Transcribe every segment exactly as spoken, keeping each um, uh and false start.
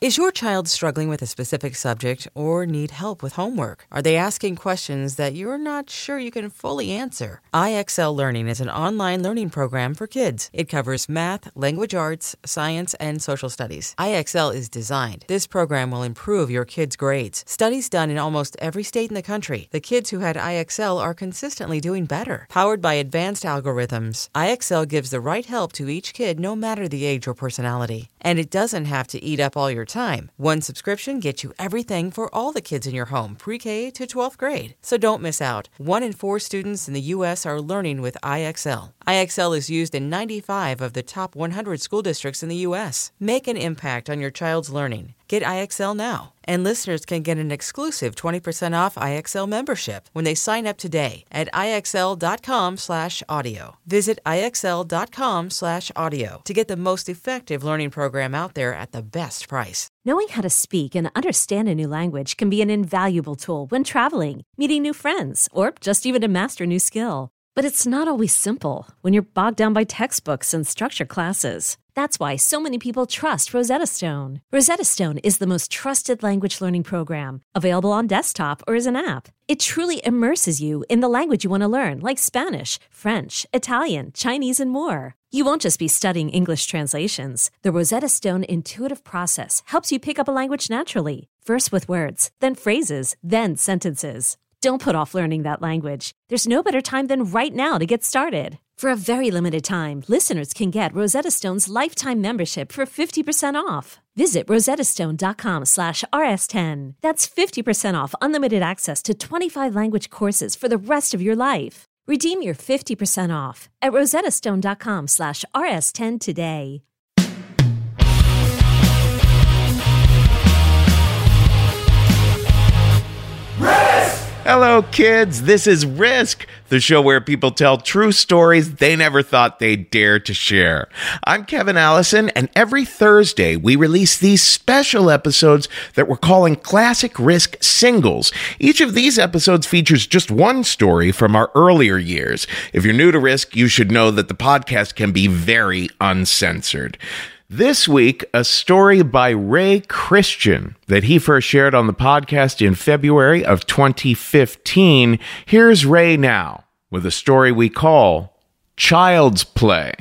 Is your child struggling with a specific subject or need help with homework? Are they asking questions that you're not sure you can fully answer? I X L Learning is an online learning program for kids. It covers math, language arts, science, and social studies. I X L is designed. This program will improve your kids' grades. Studies done in almost every state in the country. The kids who had I X L are consistently doing better. Powered by advanced algorithms, I X L gives the right help to each kid no matter the age or personality. And it doesn't have to eat up all your time. One subscription gets you everything for all the kids in your home, pre-K to twelfth grade. So don't miss out. One in four students in the U S are learning with I X L. I X L is used in ninety-five of the top one hundred school districts in the U S. Make an impact on your child's learning. Get I X L now. And listeners can get an exclusive twenty percent off I X L membership when they sign up today at IXL.com slash audio. Visit IXL.com slash audio to get the most effective learning program out there at the best price. Knowing how to speak and understand a new language can be an invaluable tool when traveling, meeting new friends, or just even to master a new skill. But it's not always simple when you're bogged down by textbooks and structured classes. That's why so many people trust Rosetta Stone. Rosetta Stone is the most trusted language learning program, available on desktop or as an app. It truly immerses you in the language you want to learn, like Spanish, French, Italian, Chinese, and more. You won't just be studying English translations. The Rosetta Stone intuitive process helps you pick up a language naturally, first with words, then phrases, then sentences. Don't put off learning that language. There's no better time than right now to get started. For a very limited time, listeners can get Rosetta Stone's lifetime membership for fifty percent off. Visit rosettastone.com slash rs10. That's fifty percent off unlimited access to twenty-five language courses for the rest of your life. Redeem your fifty percent off at rosettastone.com slash rs10 today. Hello, kids. This is Risk, the show where people tell true stories they never thought they'd dare to share. I'm Kevin Allison, and every Thursday we release these special episodes that we're calling Classic Risk Singles. Each of these episodes features just one story from our earlier years. If you're new to Risk, you should know that the podcast can be very uncensored. This week, a story by Ray Christian that he first shared on the podcast in February of twenty fifteen. Here's Ray now with a story we call Child's Play.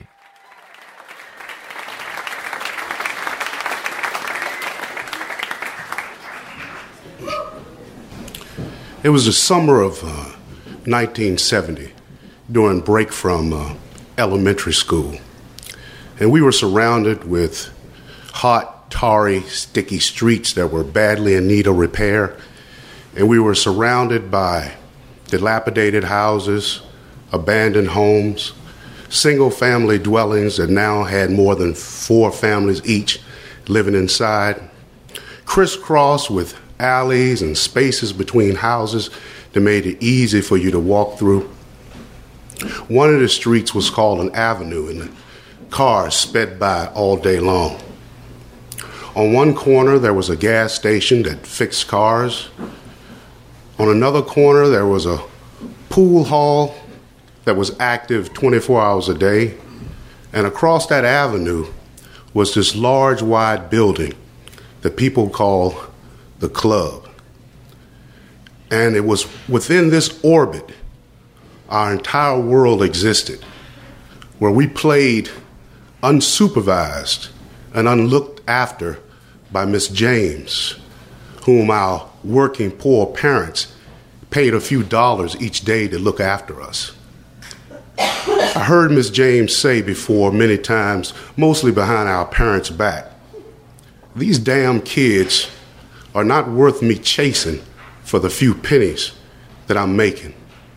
It was the summer of uh, nineteen seventy, during break from uh, elementary school. And we were surrounded with hot, tarry, sticky streets that were badly in need of repair. And we were surrounded by dilapidated houses, abandoned homes, single-family dwellings that now had more than four families each living inside, crisscrossed with alleys and spaces between houses that made it easy for you to walk through. One of the streets was called an avenue, and the cars sped by all day long. On one corner, there was a gas station that fixed cars. On another corner, there was a pool hall that was active twenty-four hours a day. And across that avenue was this large, wide building that people call the club. And it was within this orbit our entire world existed, where we played unsupervised and unlooked after by Miss James, whom our working poor parents paid a few dollars each day to look after us. I heard Miss James say before many times, mostly behind our parents' back, "These damn kids are not worth me chasing for the few pennies that I'm making."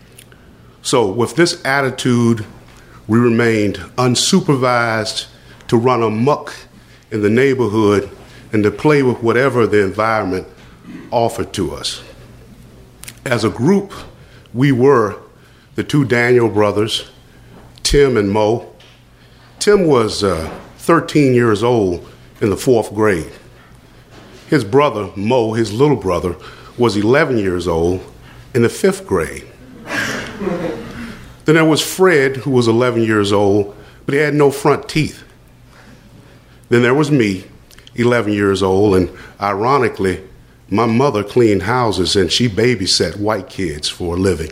So with this attitude, we remained unsupervised to run amok in the neighborhood and to play with whatever the environment offered to us. As a group, we were the two Daniel brothers, Tim and Mo. Tim was uh, thirteen years old in the fourth grade. His brother, Mo, his little brother, was eleven years old in the fifth grade. Then there was Fred, who was eleven years old, but he had no front teeth. Then there was me, eleven years old, and ironically, my mother cleaned houses and she babysat white kids for a living.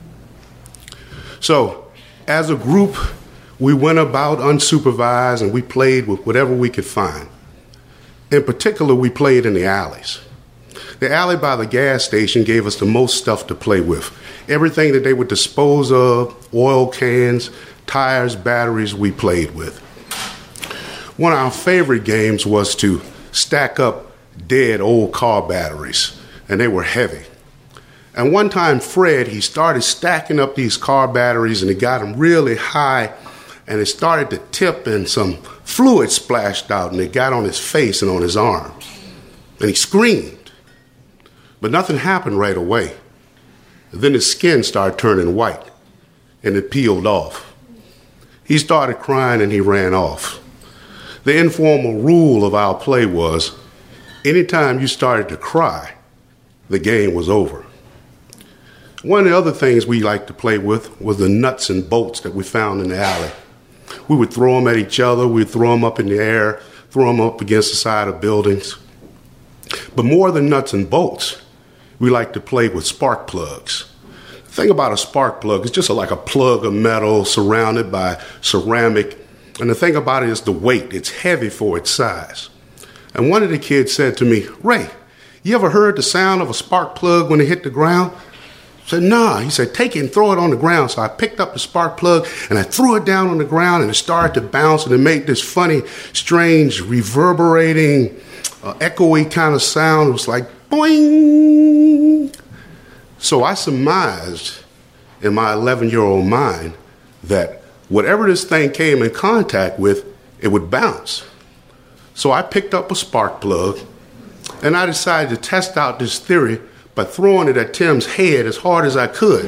So, as a group, we went about unsupervised and we played with whatever we could find. In particular, we played in the alleys. The alley by the gas station gave us the most stuff to play with. Everything that they would dispose of, oil cans, tires, batteries, we played with. One of our favorite games was to stack up dead old car batteries, and they were heavy. And one time, Fred, he started stacking up these car batteries, and he got them really high, and it started to tip, and some fluid splashed out, and it got on his face and on his arms. And he screamed. But nothing happened right away. Then his skin started turning white, and it peeled off. He started crying, and he ran off. The informal rule of our play was, anytime you started to cry, the game was over. One of the other things we liked to play with was the nuts and bolts that we found in the alley. We would throw them at each other, we'd throw them up in the air, throw them up against the side of buildings. But more than nuts and bolts, we liked to play with spark plugs. The thing about a spark plug is just a, like a plug of metal surrounded by ceramic. And the thing about it is the weight. It's heavy for its size. And one of the kids said to me, "Ray, you ever heard the sound of a spark plug when it hit the ground?" I said, "Nah." He said, "Take it and throw it on the ground." So I picked up the spark plug and I threw it down on the ground, and it started to bounce, and it made this funny, strange, reverberating, uh, echoey kind of sound. It was like boing. So I surmised in my eleven-year-old mind that whatever this thing came in contact with, it would bounce. So I picked up a spark plug, and I decided to test out this theory by throwing it at Tim's head as hard as I could.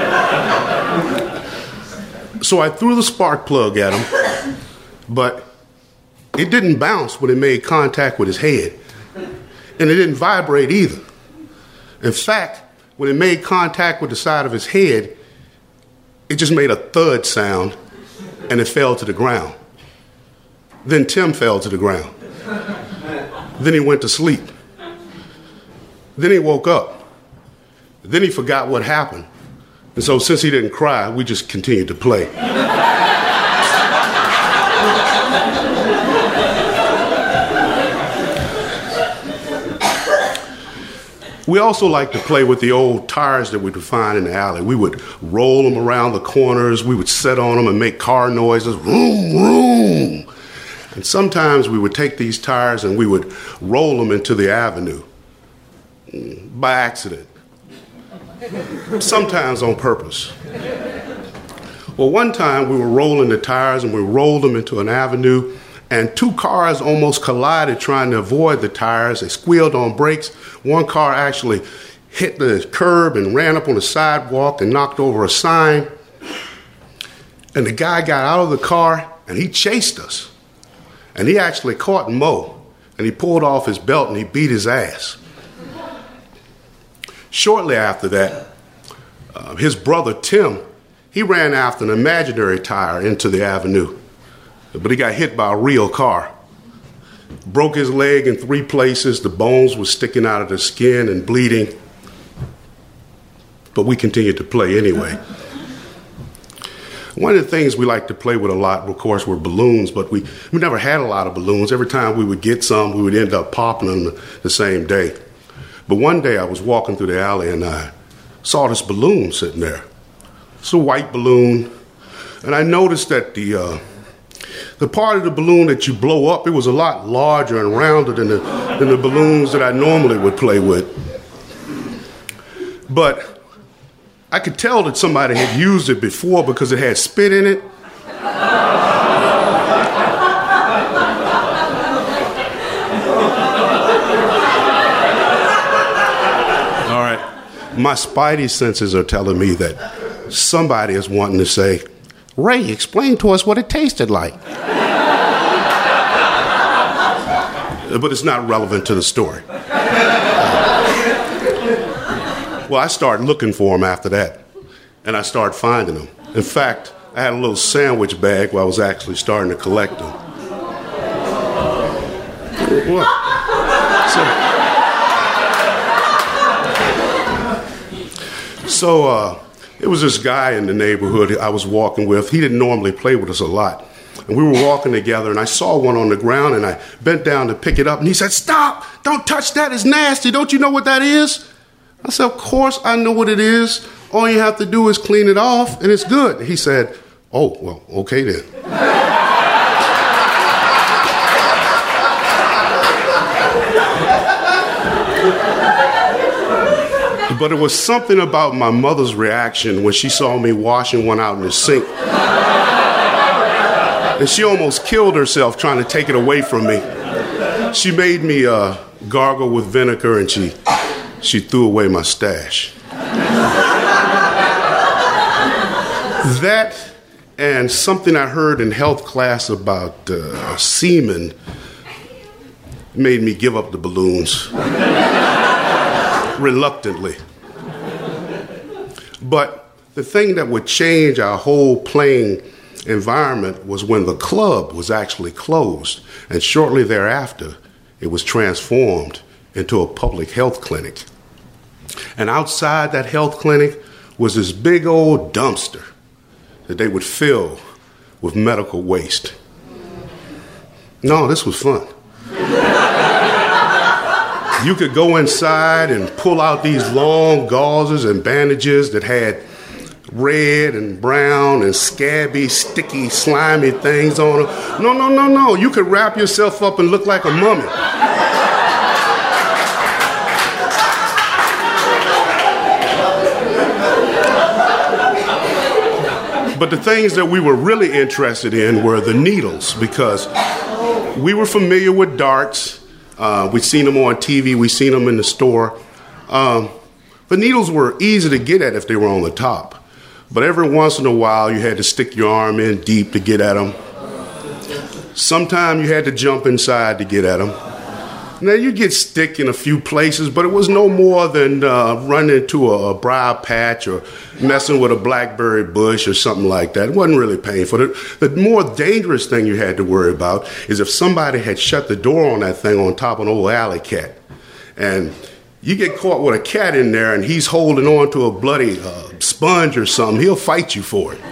So I threw the spark plug at him, but it didn't bounce when it made contact with his head, and it didn't vibrate either. In fact, when it made contact with the side of his head, it just made a thud sound, and it fell to the ground. Then Tim fell to the ground. Then he went to sleep. Then he woke up. Then he forgot what happened. And so since he didn't cry, we just continued to play. We also like to play with the old tires that we would find in the alley. We would roll them around the corners. We would sit on them and make car noises, vroom, vroom. And sometimes we would take these tires and we would roll them into the avenue by accident, sometimes on purpose. Well, one time we were rolling the tires and we rolled them into an avenue, and two cars almost collided trying to avoid the tires. They squealed on brakes. One car actually hit the curb and ran up on the sidewalk and knocked over a sign. And the guy got out of the car and he chased us. And he actually caught Mo, and he pulled off his belt and he beat his ass. Shortly after that, uh, his brother Tim, he ran after an imaginary tire into the avenue, but he got hit by a real car. Broke his leg in three places. The bones were sticking out of the skin and bleeding. But we continued to play anyway. One of the things we like to play with a lot, of course, were balloons, but we, we never had a lot of balloons. Every time we would get some, we would end up popping them the, the same day. But one day I was walking through the alley and I saw this balloon sitting there. It's a white balloon. And I noticed that the uh, the part of the balloon that you blow up, it was a lot larger and rounder than the, than the balloons that I normally would play with. But I could tell that somebody had used it before because it had spit in it. All right. My spidey senses are telling me that somebody is wanting to say, "Ray, explain to us what it tasted like." But it's not relevant to the story. Well, I started looking for them after that, and I started finding them. In fact, I had a little sandwich bag where I was actually starting to collect them. What? So, so uh, it was this guy in the neighborhood I was walking with. He didn't normally play with us a lot. And we were walking together, and I saw one on the ground, and I bent down to pick it up, and he said, "Stop! Don't touch that. It's nasty. Don't you know what that is?" I said, "Of course I know what it is. All you have to do is clean it off, and it's good." He said, "Oh, well, okay then." But it was something about my mother's reaction when she saw me washing one out in the sink. And she almost killed herself trying to take it away from me. She made me uh, gargle with vinegar, and she, she threw away my stash. That and something I heard in health class about uh, semen made me give up the balloons. Reluctantly. But the thing that would change our whole playing environment was when the club was actually closed, and shortly thereafter it was transformed into a public health clinic. And outside that health clinic was this big old dumpster that they would fill with medical waste. No, this was fun. You could go inside and pull out these long gauzes and bandages that had red and brown and scabby, sticky, slimy things on them. No, no, no, no. You could wrap yourself up and look like a mummy. But the things that we were really interested in were the needles, because we were familiar with darts. Uh, we'd seen them on T V. We'd seen them in the store. Um, the needles were easy to get at if they were on the top. But every once in a while, you had to stick your arm in deep to get at them. Sometimes you had to jump inside to get at them. Now, you'd get stick in a few places, but it was no more than uh, running into a, a briar patch or messing with a blackberry bush or something like that. It wasn't really painful. The, the more dangerous thing you had to worry about is if somebody had shut the door on that thing on top of an old alley cat. And you get caught with a cat in there and he's holding on to a bloody uh, sponge or something, he'll fight you for it.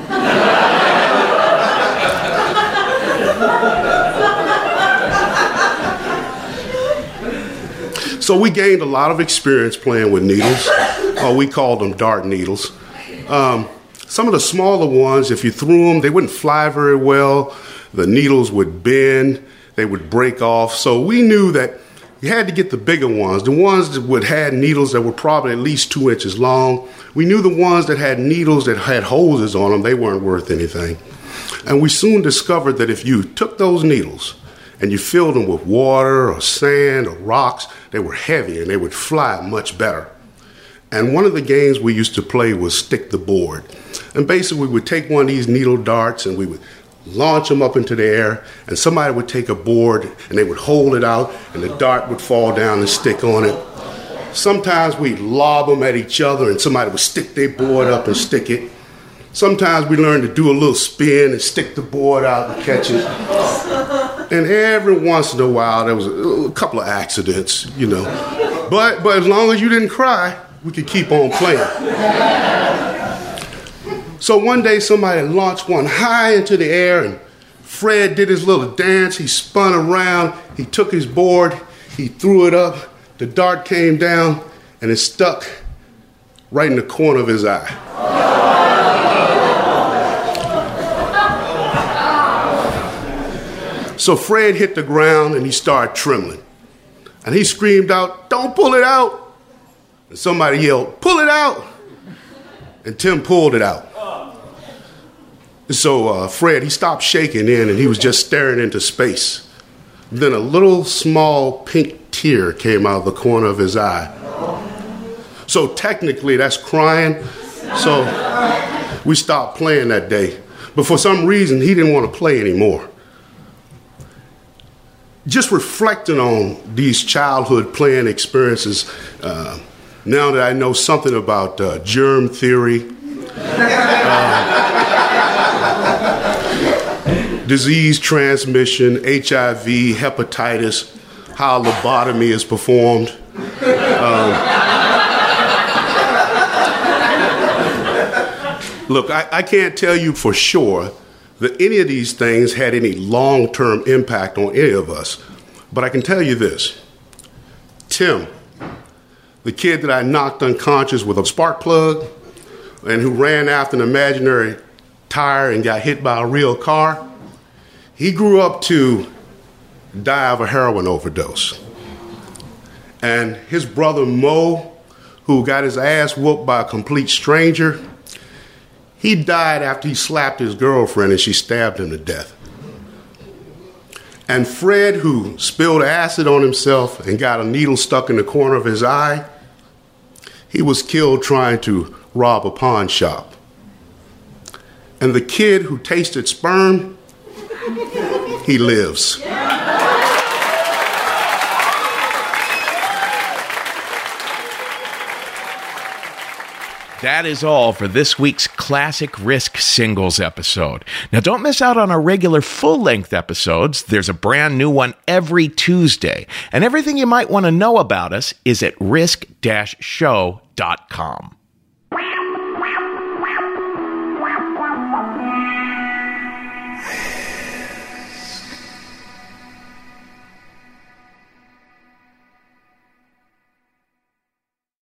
So we gained a lot of experience playing with needles. Uh, we called them dart needles. Um, some of the smaller ones, if you threw them, they wouldn't fly very well. The needles would bend. They would break off. So we knew that you had to get the bigger ones, the ones that would had needles that were probably at least two inches long. We knew the ones that had needles that had hoses on them, they weren't worth anything. And we soon discovered that if you took those needles and you filled them with water or sand or rocks, they were heavy and they would fly much better. And one of the games we used to play was stick the board. And basically we would take one of these needle darts and we would launch them up into the air, and somebody would take a board and they would hold it out and the dart would fall down and stick on it. Sometimes we'd lob them at each other and somebody would stick their board up and stick it. Sometimes we learned to do a little spin and stick the board out and catch it. And every once in a while, there was a, a couple of accidents, you know. But but as long as you didn't cry, we could keep on playing. So one day, somebody launched one high into the air, and Fred did his little dance. He spun around. He took his board. He threw it up. The dart came down, and it stuck right in the corner of his eye. So Fred hit the ground and he started trembling. And he screamed out, "Don't pull it out." And somebody yelled, "Pull it out." And Tim pulled it out. So uh, Fred, he stopped shaking in and he was just staring into space. Then a little small pink tear came out of the corner of his eye. So technically that's crying. So we stopped playing that day. But for some reason, he didn't want to play anymore. Just reflecting on these childhood playing experiences, uh, now that I know something about uh, germ theory, uh, disease transmission, H I V, hepatitis, how lobotomy is performed. Um, look, I, I can't tell you for sure that any of these things had any long-term impact on any of us. But I can tell you this. Tim, the kid that I knocked unconscious with a spark plug and who ran after an imaginary tire and got hit by a real car, he grew up to die of a heroin overdose. And his brother Mo, who got his ass whooped by a complete stranger, he died after he slapped his girlfriend and she stabbed him to death. And Fred, who spilled acid on himself and got a needle stuck in the corner of his eye, he was killed trying to rob a pawn shop. And the kid who tasted sperm, he lives. That is all for this week's Classic Risk Singles episode. Now, don't miss out on our regular full-length episodes. There's a brand new one every Tuesday. And everything you might want to know about us is at risk dash show dot com.